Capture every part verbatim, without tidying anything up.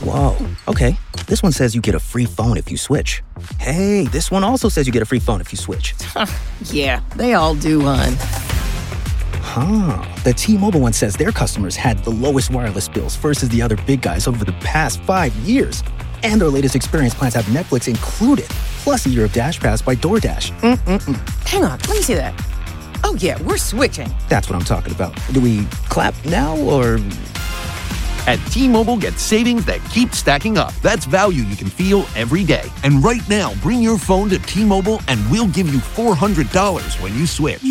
Whoa, okay. This one says you get a free phone if you switch. Hey, this one also says you get a free phone if you switch. Yeah, they all do, hon. Huh. The T-Mobile one says their customers had the lowest wireless bills versus the other big guys over the past five years. And their latest experience plans have Netflix included, plus a year of Dash Pass by DoorDash. Mm-mm-mm. Hang on, let me see that. Oh, yeah, we're switching. That's what I'm talking about. Do we clap now, or...? At T-Mobile, get savings that keep stacking up. That's value you can feel every day. And right now, bring your phone to T-Mobile and we'll give you four hundred dollars when you switch.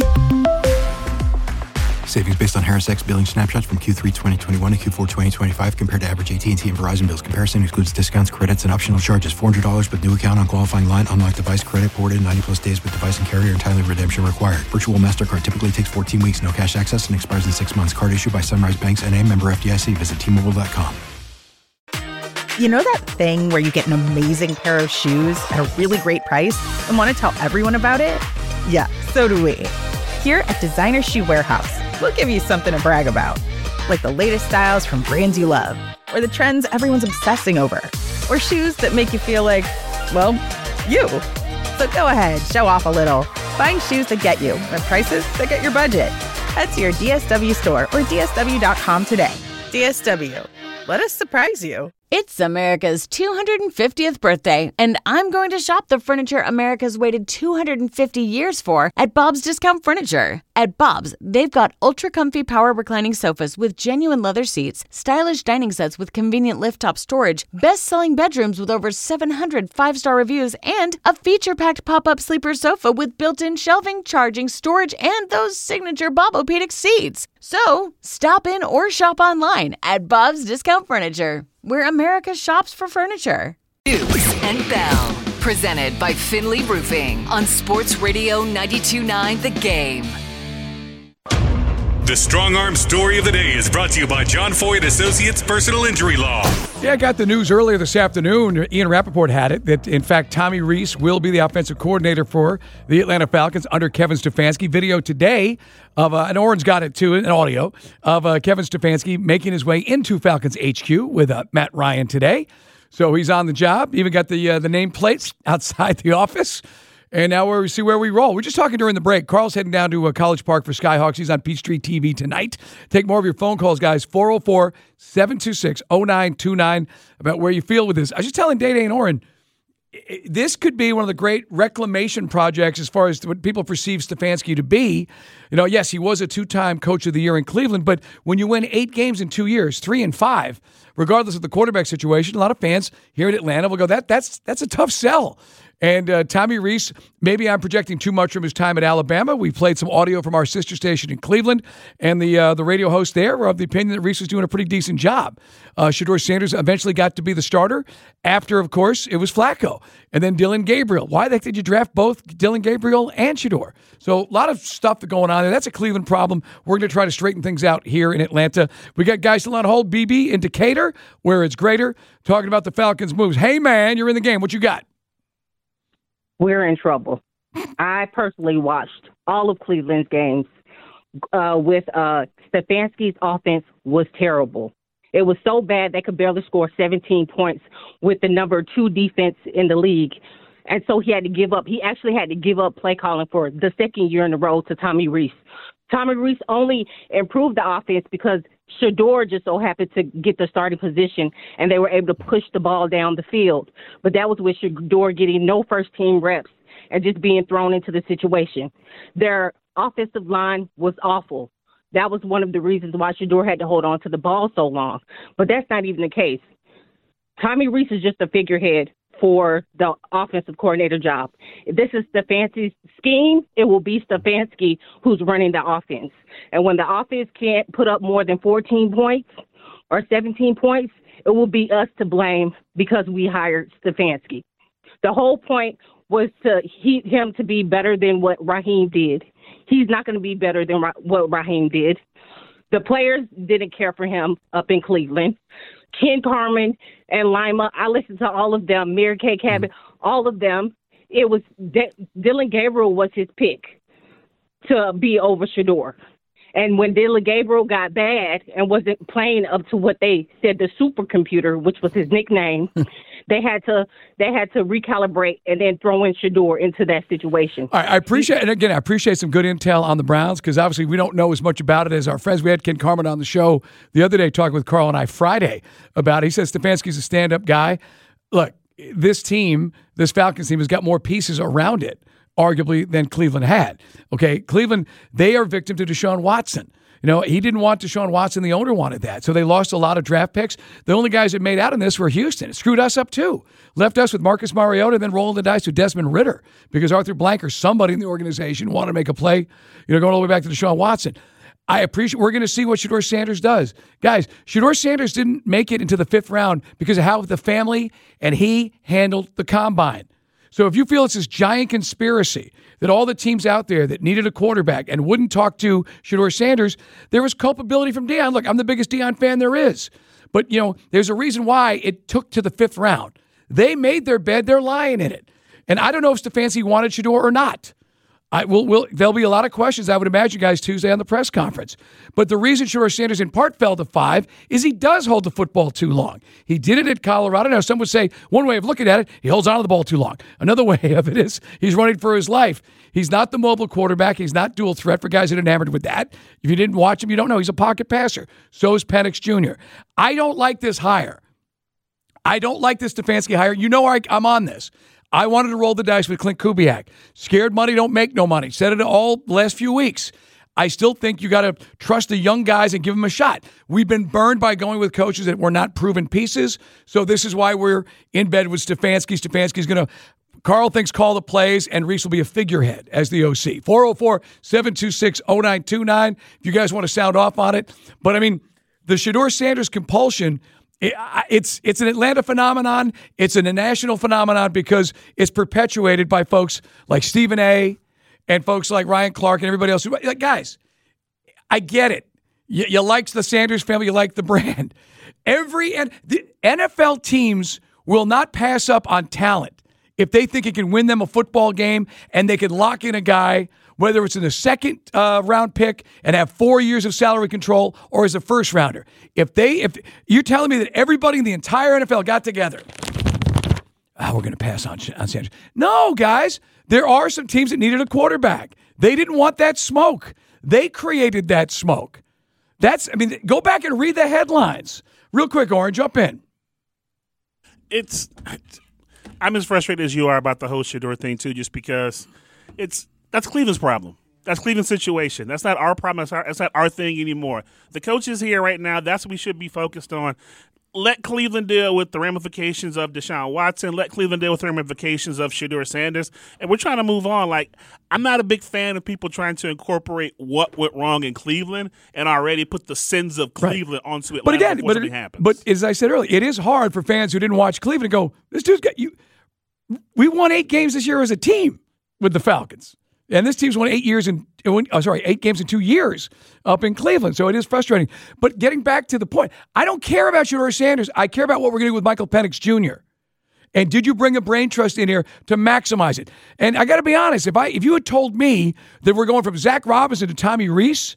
Savings based on Harris X billing snapshots from Q three twenty twenty-one to Q four twenty twenty-five compared to average A T and T and Verizon bills. Comparison excludes discounts, credits, and optional charges. four hundred dollars with new account on qualifying line. Unlocked device credit ported ninety plus days with device and carrier and timely redemption required. Virtual MasterCard typically takes fourteen weeks. No cash access and expires in six months. Card issued by Sunrise Banks N A, member F D I C. Visit T Mobile dot com. You know that thing where you get an amazing pair of shoes at a really great price and want to tell everyone about it? Yeah, so do we. Here at Designer Shoe Warehouse, we'll give you something to brag about, like the latest styles from brands you love, or the trends everyone's obsessing over, or shoes that make you feel like, well, you. So go ahead, show off a little. Find shoes that get you at prices that get your budget. Head to your D S W store or D S W dot com today. D S W, let us surprise you. It's America's two hundred fiftieth birthday, and I'm going to shop the furniture America's waited two hundred fifty years for at Bob's Discount Furniture. At Bob's, they've got ultra-comfy power reclining sofas with genuine leather seats, stylish dining sets with convenient lift-top storage, best-selling bedrooms with over seven hundred five-star reviews, and a feature-packed pop-up sleeper sofa with built-in shelving, charging, storage, and those signature Bob-O-Pedic seats. So, stop in or shop online at Bob's Discount Furniture, where America shops for furniture. Dukes and Bell, presented by Finley Roofing on Sports Radio ninety-two point nine The Game. The Strong Arm Story of the Day is brought to you by John Foy Associates Personal Injury Law. Yeah, I got the news earlier this afternoon. Ian Rappaport had it that, in fact, Tommy Rees will be the offensive coordinator for the Atlanta Falcons under Kevin Stefanski. Video today of, uh, and Oren's got it too, an audio, of uh, Kevin Stefanski making his way into Falcons H Q with uh, Matt Ryan today. So he's on the job. Even got the uh, the nameplates outside the office. And now we see where we roll. We're just talking during the break. Carl's heading down to uh, College Park for Skyhawks. He's on Peachtree T V tonight. Take more of your phone calls, guys. four oh four, seven two six, oh nine two nine about where you feel with this. I was just telling Day Day and Oren, this could be one of the great reclamation projects as far as what people perceive Stefanski to be. You know, yes, he was a two-time Coach of the Year in Cleveland, but when you win eight games in two years, three and five, regardless of the quarterback situation, a lot of fans here in Atlanta will go, that that's that's a tough sell. And uh, Tommy Rees, maybe I'm projecting too much from his time at Alabama. We played some audio from our sister station in Cleveland, and the uh, the radio host there were of the opinion that Rees was doing a pretty decent job. Uh, Shedeur Sanders eventually got to be the starter after, of course, it was Flacco. And then Dillon Gabriel. Why the heck did you draft both Dillon Gabriel and Shedeur? So a lot of stuff going on there. That's a Cleveland problem. We're going to try to straighten things out here in Atlanta. We got guys still on hold. B B in Decatur, where it's greater, talking about the Falcons' moves. Hey, man, you're in the game. What you got? We're in trouble. I personally watched all of Cleveland's games uh, with uh, Stefanski's offense was terrible. It was so bad they could barely score seventeen points with the number two defense in the league. And so he had to give up. He actually had to give up play calling for the second year in a row to Tommy Rees. Tommy Rees only improved the offense because Shedeur just so happened to get the starting position, and they were able to push the ball down the field. But that was with Shedeur getting no first-team reps and just being thrown into the situation. Their offensive line was awful. That was one of the reasons why Shedeur had to hold on to the ball so long. But that's not even the case. Tommy Rees is just a figurehead for the offensive coordinator job. If this is Stefanski's scheme, it will be Stefanski who's running the offense. And when the offense can't put up more than fourteen points or seventeen points, it will be us to blame because we hired Stefanski. The whole point was to he, him to be better than what Raheem did. He's not going to be better than Ra- what Raheem did. The players didn't care for him up in Cleveland. Ken Carman and Lima, I listened to all of them, Mary Kay Cabot, mm-hmm. all of them. It was D- Dillon Gabriel was his pick to be over Shedeur. And when Dylan Gabriel got bad and wasn't playing up to what they said the supercomputer, which was his nickname, they had to they had to recalibrate and then throw in Shedeur into that situation. All right, I appreciate, and again, I appreciate some good intel on the Browns because obviously we don't know as much about it as our friends. We had Ken Carman on the show the other day talking with Carl and I Friday about it. He says Stefanski's a stand-up guy. Look, this team, this Falcons team, has got more pieces around it, arguably, than Cleveland had. Okay, Cleveland, they are victim to Deshaun Watson. You know, he didn't want Deshaun Watson. The owner wanted that. So they lost a lot of draft picks. The only guys that made out in this were Houston. It screwed us up, too. Left us with Marcus Mariota, then rolling the dice with Desmond Ridder because Arthur Blank or somebody in the organization wanted to make a play, you know, going all the way back to Deshaun Watson. I appreciate, we're going to see what Shedeur Sanders does. Guys, Shedeur Sanders didn't make it into the fifth round because of how the family and he handled the combine. So if you feel it's this giant conspiracy that all the teams out there that needed a quarterback and wouldn't talk to Shedeur Sanders, there was culpability from Deion. Look, I'm the biggest Deion fan there is. But, you know, there's a reason why it took to the fifth round. They made their bed. They're lying in it. And I don't know if Stefanski wanted Shedeur or not. I will. Will there'll be a lot of questions, I would imagine, guys, Tuesday on the press conference. But the reason Shedeur Sanders in part fell to five is he does hold the football too long. He did it at Colorado. Now, some would say one way of looking at it, he holds on to the ball too long. Another way of it is he's running for his life. He's not the mobile quarterback. He's not dual threat for guys that are enamored with that. If you didn't watch him, you don't know. He's a pocket passer. So is Penix Junior I don't like this hire. I don't like this Stefanski hire. You know I, I'm on this. I wanted to roll the dice with Clint Kubiak. Scared money don't make no money. Said it all the last few weeks. I still think you got to trust the young guys and give them a shot. We've been burned by going with coaches that were not proven pieces, so this is why we're in bed with Stefanski. Stefanski's going to – Carl thinks call the plays, and Reese will be a figurehead as the O C. four oh four, seven two six, oh nine two nine if you guys want to sound off on it. But, I mean, the Shedeur Sanders compulsion – It's it's an Atlanta phenomenon. It's a national phenomenon because it's perpetuated by folks like Stephen A. and folks like Ryan Clark and everybody else. Like, guys, I get it. You, you like the Sanders family. You like the brand. Every and the N F L teams will not pass up on talent if they think it can win them a football game and they can lock in a guy, whether it's in the second uh, round pick and have four years of salary control or as a first rounder. If they, if you're telling me that everybody in the entire N F L got together, oh, we're going to pass on, on Sanders. No, guys, there are some teams that needed a quarterback. They didn't want that smoke. They created that smoke. That's, I mean, go back and read the headlines. Real quick, Oren, jump in. It's, I'm as frustrated as you are about the whole Shedeur thing, too, just because it's, that's Cleveland's problem. That's Cleveland's situation. That's not our problem. That's, our, that's not our thing anymore. The coach is here right now. That's what we should be focused on. Let Cleveland deal with the ramifications of Deshaun Watson. Let Cleveland deal with the ramifications of Shedeur Sanders. And we're trying to move on. Like, I'm not a big fan of people trying to incorporate what went wrong in Cleveland and already put the sins of Cleveland right. onto Atlanta. But again, but, it, but as I said earlier, it is hard for fans who didn't watch Cleveland to go, this dude's got you. We won eight games this year as a team with the Falcons. And this team's won eight years in, oh, sorry, eight games in two years up in Cleveland. So it is frustrating. But getting back to the point, I don't care about Shedeur Sanders. I care about what we're going to do with Michael Penix Junior And did you bring a brain trust in here to maximize it? And I got to be honest, if I if you had told me that we're going from Zach Robinson to Tommy Reese,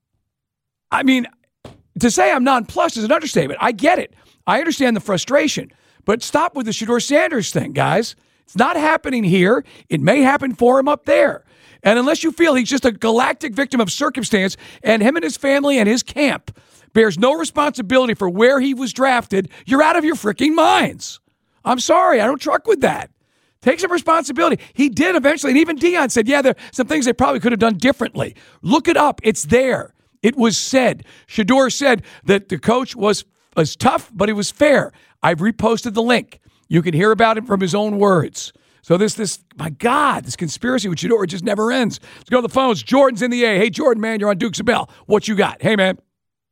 I mean, to say I'm nonplussed is an understatement. I get it. I understand the frustration. But stop with the Shedeur Sanders thing, guys. It's not happening here. It may happen for him up there. And unless you feel he's just a galactic victim of circumstance and him and his family and his camp bears no responsibility for where he was drafted, you're out of your freaking minds. I'm sorry. I don't truck with that. Take some responsibility. He did eventually. And even Deion said, yeah, there are some things they probably could have done differently. Look it up. It's there. It was said. Shedeur said that the coach was, was tough, but he was fair. I've reposted the link. You can hear about it from his own words. So this, this, my God, this conspiracy with Shedeur just never ends. Let's go to the phones. Jordan's in the A. Hey, Jordan, man, you're on Dukes of Bell. What you got? Hey, man.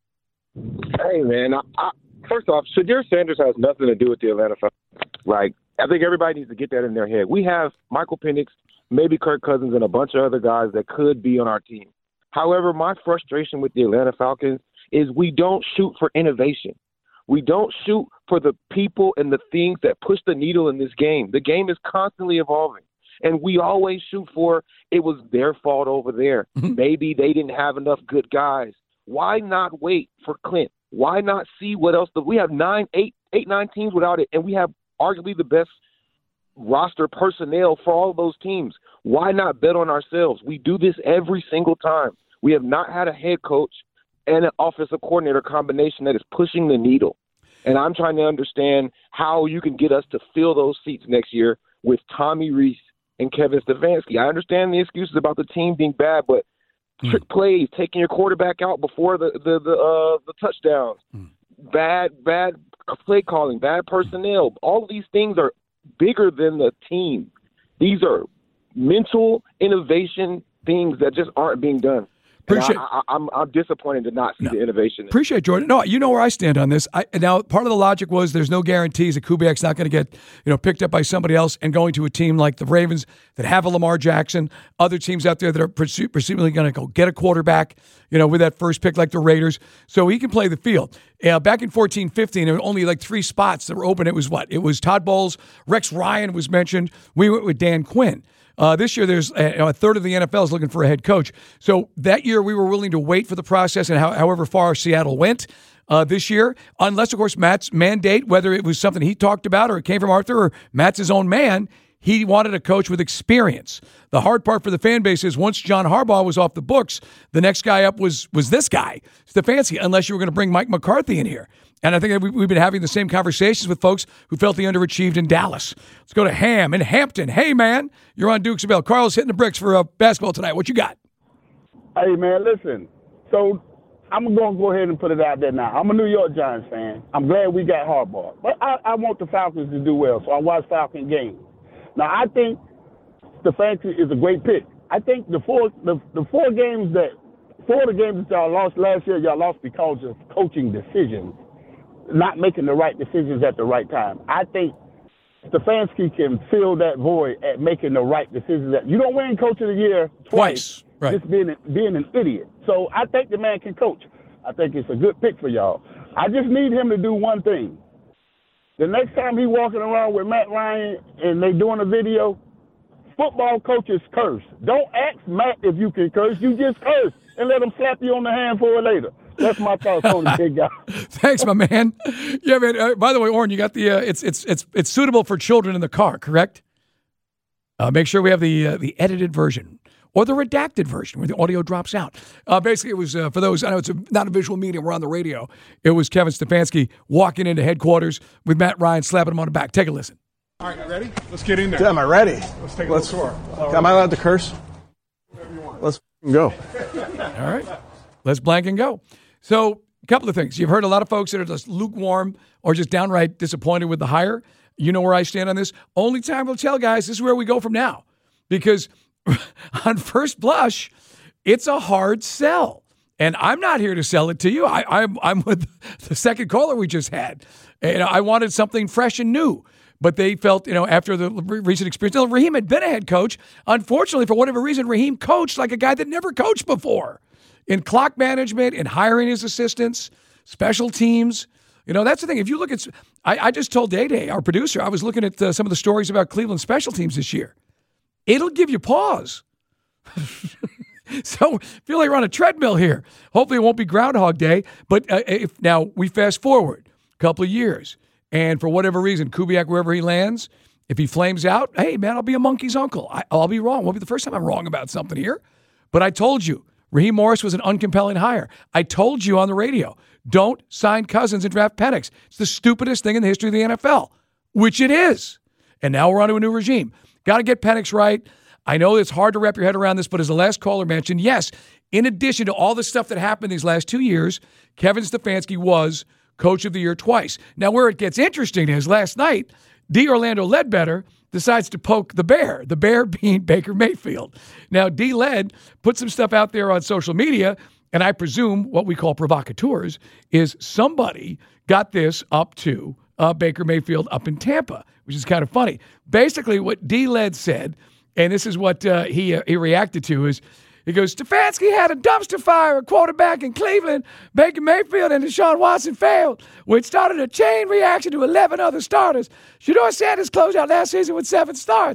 Hey, man. I, I, first off, Shedeur Sanders has nothing to do with the Atlanta Falcons. Like, I think everybody needs to get that in their head. We have Michael Penix, maybe Kirk Cousins, and a bunch of other guys that could be on our team. However, my frustration with the Atlanta Falcons is we don't shoot for innovation. We don't shoot for the people and the things that push the needle in this game. The game is constantly evolving. And we always shoot for it was their fault over there. Maybe they didn't have enough good guys. Why not wait for Clint? Why not see what else? The, we have nine, eight, eight, nine teams without it, and we have arguably the best roster personnel for all of those teams. Why not bet on ourselves? We do this every single time. We have not had a head coach and an offensive coordinator combination that is pushing the needle. And I'm trying to understand how you can get us to fill those seats next year with Tommy Rees and Kevin Stefanski. I understand the excuses about the team being bad, but mm. trick plays, taking your quarterback out before the the the, uh, the touchdowns, mm. bad bad play calling, bad personnel. All of these things are bigger than the team. These are mental innovation things that just aren't being done. Appreciate. I, I, I'm I'm disappointed to not see no. the innovation. Appreciate Jordan. No, you know where I stand on this. I, now, part of the logic was there's no guarantees that Kubiak's not going to get you know picked up by somebody else and going to a team like the Ravens that have a Lamar Jackson. Other teams out there that are presu- presumably going to go get a quarterback, you know, with that first pick like the Raiders, so he can play the field. Uh, back in fourteen fifteen, there were only like three spots that were open. It was what? It was Todd Bowles, Rex Ryan was mentioned. We went with Dan Quinn. Uh, this year, there's a, a third of the N F L is looking for a head coach. So that year, we were willing to wait for the process and how, however far Seattle went uh, this year, unless, of course, Matt's mandate, whether it was something he talked about or it came from Arthur or Matt's his own man, he wanted a coach with experience. The hard part for the fan base is once John Harbaugh was off the books, the next guy up was was this guy, Stefanski, unless you were going to bring Mike McCarthy in here. And I think we've been having the same conversations with folks who felt he underachieved in Dallas. Let's go to Ham in Hampton. Hey, man, you're on Dukes of Bell. Carl's hitting the bricks for uh, basketball tonight. What you got? Hey, man, listen. So I'm going to go ahead and put it out there now. I'm a New York Giants fan. I'm glad we got Harbaugh. But I, I want the Falcons to do well, so I watch Falcon games. Now, I think Stefanski is a great pick. I think the four the, the four games that four of the games that y'all lost last year, y'all lost because of coaching decisions. Not making the right decisions at the right time. I think Stefanski can fill that void at making the right decisions. You don't win Coach of the Year twice, twice. Right. Just being being an idiot. So I think the man can coach. I think it's a good pick for y'all. I just need him to do one thing. The next time he walking around with Matt Ryan and they doing a video, football coaches curse. Don't ask Matt if you can curse. You just curse and let him slap you on the hand for it later. That's my thoughts on the big guy. Thanks, my man. Yeah, man. Uh, by the way, Orrin, you got the. Uh, it's it's it's it's suitable for children in the car, correct? Uh, make sure we have the uh, the edited version or the redacted version where the audio drops out. Uh, basically, it was uh, for those. I know it's a, not a visual medium. We're on the radio. It was Kevin Stefanski walking into headquarters with Matt Ryan slapping him on the back. Take a listen. All right, ready? Let's get in there. Yeah, am I ready? Let's take a Let's, little tour. Am I allowed to curse? Let's go. All right, let's blank and go. So, a couple of things. You've heard a lot of folks that are just lukewarm or just downright disappointed with the hire. You know where I stand on this. Only time will tell, guys. This is where we go from now. Because on first blush, it's a hard sell. And I'm not here to sell it to you. I, I'm, I'm with the second caller we just had. And I wanted something fresh and new. But they felt, you know, after the recent experience, you know, Raheem had been a head coach. Unfortunately, for whatever reason, Raheem coached like a guy that never coached before. In clock management, in hiring his assistants, special teams. You know, that's the thing. If you look at, I, I just told Day Day, our producer, I was looking at uh, some of the stories about Cleveland special teams this year. It'll give you pause. So, I feel like we're on a treadmill here. Hopefully it won't be Groundhog Day. But uh, if now we fast forward a couple of years, and for whatever reason, Kubiak, wherever he lands, if he flames out, hey, man, I'll be a monkey's uncle. I, I'll be wrong. Won't be the first time I'm wrong about something here. But I told you, Raheem Morris was an uncompelling hire. I told you on the radio, don't sign Cousins and draft Penix. It's the stupidest thing in the history of the N F L, which it is. And now we're on to a new regime. Got to get Penix right. I know it's hard to wrap your head around this, but as the last caller mentioned, yes, in addition to all the stuff that happened these last two years, Kevin Stefanski was Coach of the Year twice. Now, where it gets interesting is last night, D. Orlando Ledbetter decides to poke the bear, the bear being Baker Mayfield. Now, D-Led put some stuff out there on social media, and I presume what we call provocateurs is somebody got this up to uh, Baker Mayfield up in Tampa, which is kind of funny. Basically, what D-Led said, and this is what uh, he uh, he reacted to, is he goes, Stefanski had a dumpster fire at quarterback in Cleveland. Baker Mayfield and Deshaun Watson failed, which started a chain reaction to eleven other starters. Shedeur Sanders closed out last season with seven starts.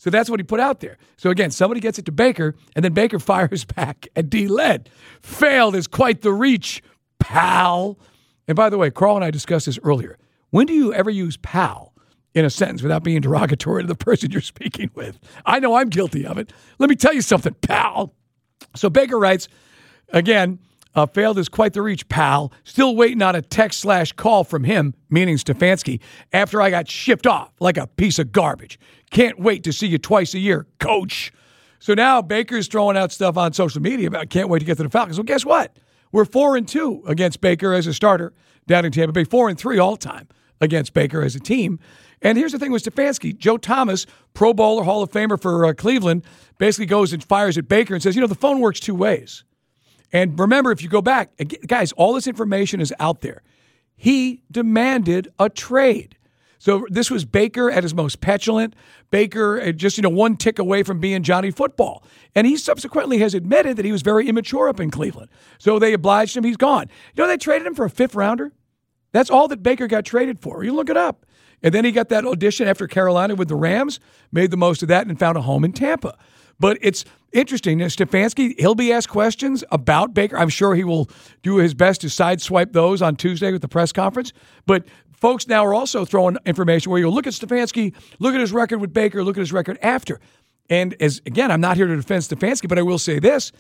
So that's what he put out there. So again, somebody gets it to Baker, and then Baker fires back at D-Led. Failed is quite the reach, pal. And by the way, Carl and I discussed this earlier. When do you ever use pal in a sentence without being derogatory to the person you're speaking with? I know I'm guilty of it. Let me tell you something, pal. So Baker writes, again, uh, failed is quite the reach, pal. Still waiting on a text slash call from him, meaning Stefanski, after I got shipped off like a piece of garbage. Can't wait to see you twice a year, coach. So now Baker's throwing out stuff on social media about can't wait to get to the Falcons. Well, guess what? We're four and two against Baker as a starter down in Tampa Bay. Four and three all time against Baker as a team. And here's the thing with Stefanski. Joe Thomas, Pro Bowler, Hall of Famer for uh, Cleveland, basically goes and fires at Baker and says, you know, the phone works two ways. And remember, if you go back, guys, all this information is out there. He demanded a trade. So this was Baker at his most petulant. Baker just, you know, one tick away from being Johnny Football. And he subsequently has admitted that he was very immature up in Cleveland. So they obliged him. He's gone. You know, they traded him for a fifth rounder. That's all that Baker got traded for. You look it up. And then he got that audition after Carolina with the Rams, made the most of that, and found a home in Tampa. But it's interesting. Stefanski, he'll be asked questions about Baker. I'm sure he will do his best to sideswipe those on Tuesday with the press conference. But folks now are also throwing information where you look at Stefanski, look at his record with Baker, look at his record after. And as again, I'm not here to defend Stefanski, but I will say this.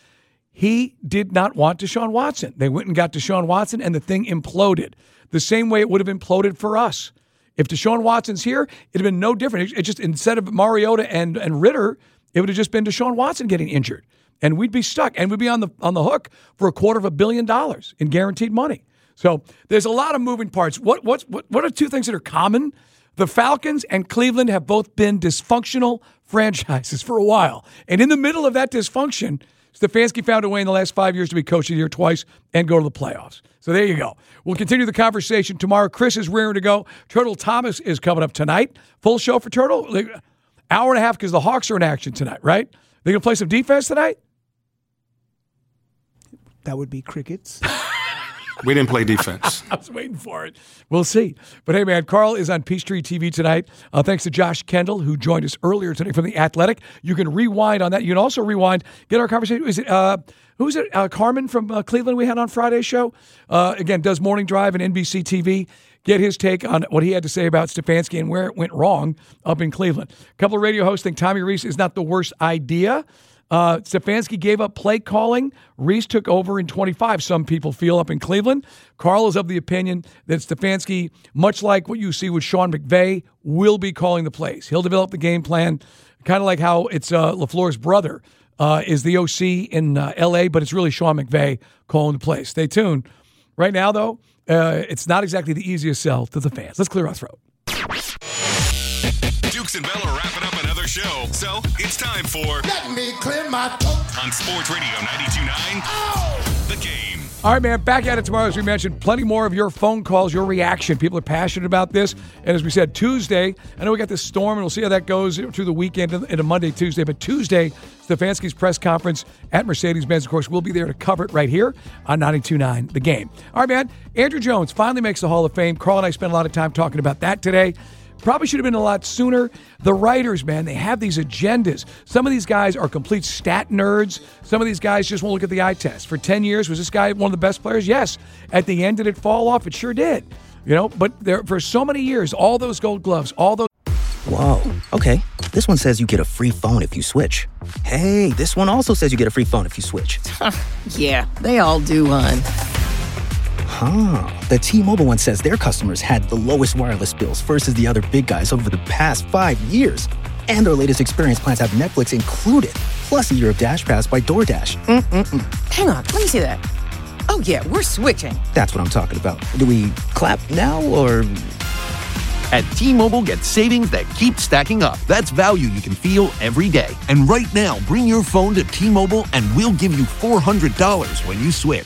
He did not want Deshaun Watson. They went and got Deshaun Watson, and the thing imploded. The same way it would have imploded for us. If Deshaun Watson's here, it'd have been no different. It just, instead of Mariota and, and Ritter, it would have just been Deshaun Watson getting injured. And we'd be stuck, and we'd be on the on the hook for a quarter of a billion dollars in guaranteed money. So there's a lot of moving parts. What what's, what what are two things that are common? The Falcons and Cleveland have both been dysfunctional franchises for a while. And in the middle of that dysfunction, Stefanski found a way in the last five years to be coach of the year twice and go to the playoffs. So there you go. We'll continue the conversation tomorrow. Chris is rearing to go. Turtle Thomas is coming up tonight. Full show for Turtle. Hour and a half because the Hawks are in action tonight, right? They going to play some defense tonight? That would be crickets. We didn't play defense. I was waiting for it. We'll see. But hey, man, Carl is on Peachtree T V tonight. Uh, thanks to Josh Kendall, who joined us earlier today from The Athletic. You can rewind on that. You can also rewind, get our conversation. Is it, uh, who's it? Uh, Carmen from uh, Cleveland we had on Friday's show. Uh, again, does Morning Drive and N B C T V. Get his take on what he had to say about Stefanski and where it went wrong up in Cleveland. A couple of radio hosts think Tommy Rees is not the worst idea. Uh, Stefanski gave up play calling. Rees took over in twenty-five, some people feel, up in Cleveland. Carl is of the opinion that Stefanski, much like what you see with Sean McVay, will be calling the plays. He'll develop the game plan, kind of like how it's uh, LaFleur's brother uh, is the O C in uh, L A, but it's really Sean McVay calling the plays. Stay tuned. Right now, though, uh, it's not exactly the easiest sell to the fans. Let's clear our throat. Dukes and Bell are wrapping up another show, so it's time for Let Me Clear My Throat on Sports Radio ninety-two point nine. Oh. The Game. All right, man, back at it tomorrow. As we mentioned, plenty more of your phone calls, your reaction. People are passionate about this. And as we said, Tuesday, I know we got this storm, and we'll see how that goes through the weekend into Monday, Tuesday. But Tuesday, Stefanski's press conference at Mercedes-Benz, of course, we'll be there to cover it right here on ninety-two point nine The Game. All right, man, Andrew Jones finally makes the Hall of Fame. Carl and I spent a lot of time talking about that today. Probably should have been a lot sooner. The writers, man, they have these agendas. Some of these guys are complete stat nerds. Some of these guys just won't look at the eye test. For ten years, was this guy one of the best players? Yes. At the end, did it fall off? It sure did. You know, but there for so many years, all those gold gloves, all those... Whoa, okay. This one says you get a free phone if you switch. Hey, this one also says you get a free phone if you switch. Yeah, they all do, hon. Huh. The T-Mobile one says their customers had the lowest wireless bills versus the other big guys over the past five years. And their latest experience plans have Netflix included, plus a year of Dash Pass by DoorDash. Mm-mm-mm. Hang on, let me see that. Oh, yeah, we're switching. That's what I'm talking about. Do we clap now, or... At T-Mobile, get savings that keep stacking up. That's value you can feel every day. And right now, bring your phone to T-Mobile and we'll give you four hundred dollars when you switch.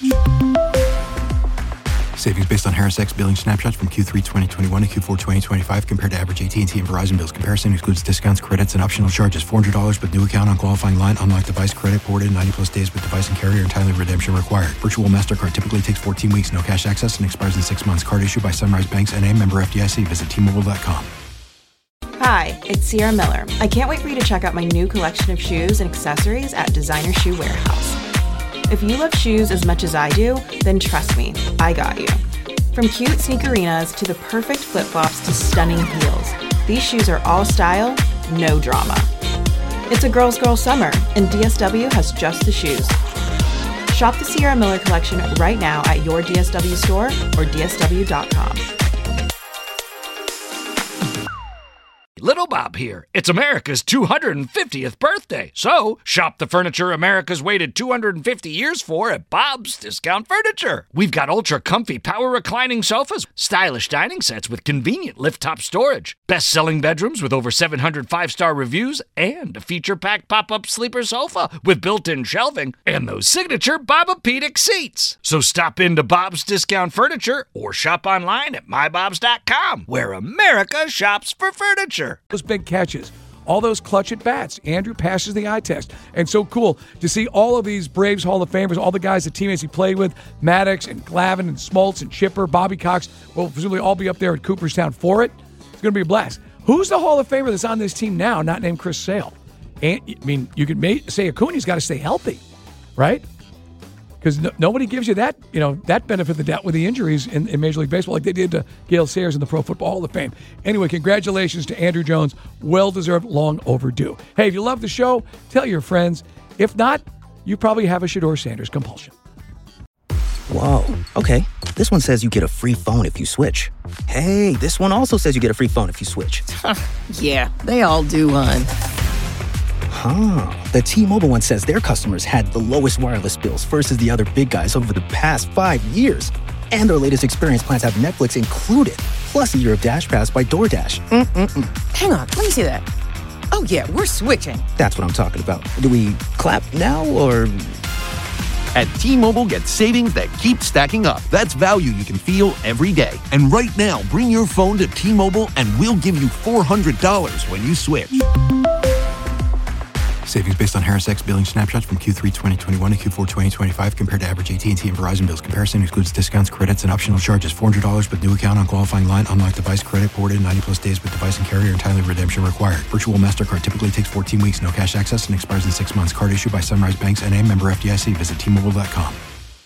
Savings based on Harris X billing snapshots from Q three twenty twenty-one to Q four twenty twenty-five compared to average A T and T and Verizon bills. Comparison excludes discounts, credits, and optional charges. four hundred dollars with new account on qualifying line. Unlocked device credit ported. ninety plus days with device and carrier. Entirely redemption required. Virtual MasterCard typically takes fourteen weeks. No cash access and expires in six months. Card issued by Sunrise Banks N A, member F D I C. Visit T Mobile dot com. Hi, it's Sierra Miller. I can't wait for you to check out my new collection of shoes and accessories at Designer Shoe Warehouse. If you love shoes as much as I do, then trust me, I got you. From cute sneakerinas to the perfect flip-flops to stunning heels, these shoes are all style, no drama. It's a girl's girl summer, and D S W has just the shoes. Shop the Sierra Miller collection right now at your D S W store or D S W dot com. Little Bob here. It's America's two hundred fiftieth birthday. So, shop the furniture America's waited two hundred fifty years for at Bob's Discount Furniture. We've got ultra-comfy power reclining sofas, stylish dining sets with convenient lift-top storage, best-selling bedrooms with over seven hundred five-star reviews, and a feature-packed pop-up sleeper sofa with built-in shelving, and those signature Bobapedic seats. So stop into Bob's Discount Furniture or shop online at my bobs dot com, where America shops for furniture. Those big catches, all those clutch at bats. Andrew passes the eye test. And so cool to see all of these Braves Hall of Famers, all the guys, the teammates he played with, Maddox and Glavine and Smoltz and Chipper, Bobby Cox, will presumably all be up there at Cooperstown for it. It's going to be a blast. Who's the Hall of Famer that's on this team now, not named Chris Sale? And, I mean, you could may, say Acuna's got to stay healthy, right? Because no, nobody gives you that, you know, that benefit of the doubt with the injuries in, in Major League Baseball like they did to Gale Sayers in the Pro Football Hall of Fame. Anyway, congratulations to Andrew Jones. Well-deserved, long overdue. Hey, if you love the show, tell your friends. If not, you probably have a Shedeur Sanders compulsion. Whoa, okay. This one says you get a free phone if you switch. Hey, this one also says you get a free phone if you switch. Yeah, they all do, hon. Huh. The T-Mobile one says their customers had the lowest wireless bills versus the other big guys over the past five years. And their latest experience plans have Netflix included, plus a year of Dash Pass by DoorDash. Mm-mm-mm. Hang on, let me see that. Oh, yeah, we're switching. That's what I'm talking about. Do we clap now or... At T-Mobile, get savings that keep stacking up. That's value you can feel every day. And right now, bring your phone to T-Mobile and we'll give you four hundred dollars when you switch. Savings based on Harris X billing snapshots from Q three twenty twenty-one to Q four twenty twenty-five compared to average A T and T and Verizon bills. Comparison excludes discounts, credits, and optional charges. four hundred dollars with new account on qualifying line. Unlocked device credit ported. ninety plus days with device and carrier. Entirely redemption required. Virtual MasterCard typically takes fourteen weeks. No cash access and expires in six months. Card issued by Sunrise Banks N A. Member F D I C. Visit T Mobile dot com.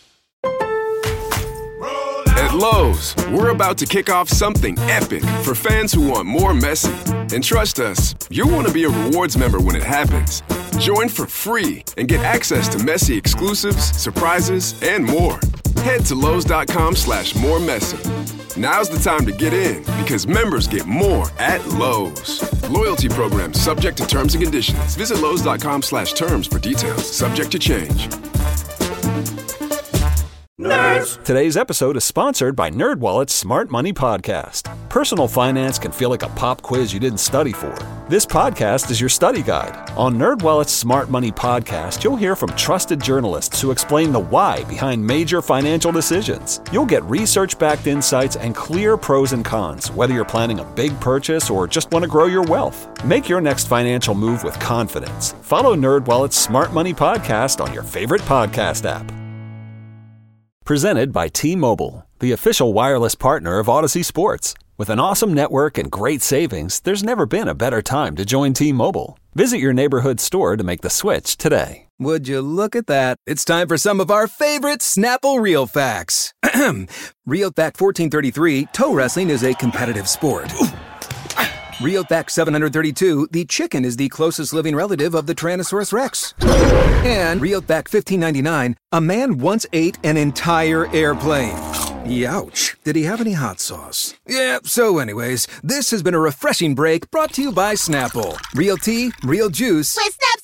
At Lowe's, we're about to kick off something epic for fans who want more Messi. And trust us, you'll want to be a rewards member when it happens. Join for free and get access to Messi exclusives, surprises, and more. Head to Lowe's dot com slash more Messi. Now's the time to get in because members get more at Lowe's. Loyalty program subject to terms and conditions. Visit Lowe's dot com slash terms for details. Subject to change. Nerds! Today's episode is sponsored by NerdWallet's Smart Money Podcast. Personal finance can feel like a pop quiz you didn't study for. This podcast is your study guide. On NerdWallet's Smart Money Podcast, you'll hear from trusted journalists who explain the why behind major financial decisions. You'll get research-backed insights and clear pros and cons, whether you're planning a big purchase or just want to grow your wealth. Make your next financial move with confidence. Follow NerdWallet's Smart Money Podcast on your favorite podcast app. Presented by T-Mobile, the official wireless partner of Odyssey Sports. With an awesome network and great savings, there's never been a better time to join T-Mobile. Visit your neighborhood store to make the switch today. Would you look at that? It's time for some of our favorite Snapple Real Facts. Real Fact fourteen thirty-three, toe wrestling is a competitive sport. Real Fact seven hundred thirty-two, the chicken is the closest living relative of the Tyrannosaurus Rex. And Real Fact fifteen ninety-nine, a man once ate an entire airplane. Youch. Did he have any hot sauce? Yeah, so anyways, this has been a refreshing break brought to you by Snapple. Real tea, real juice. With Snapple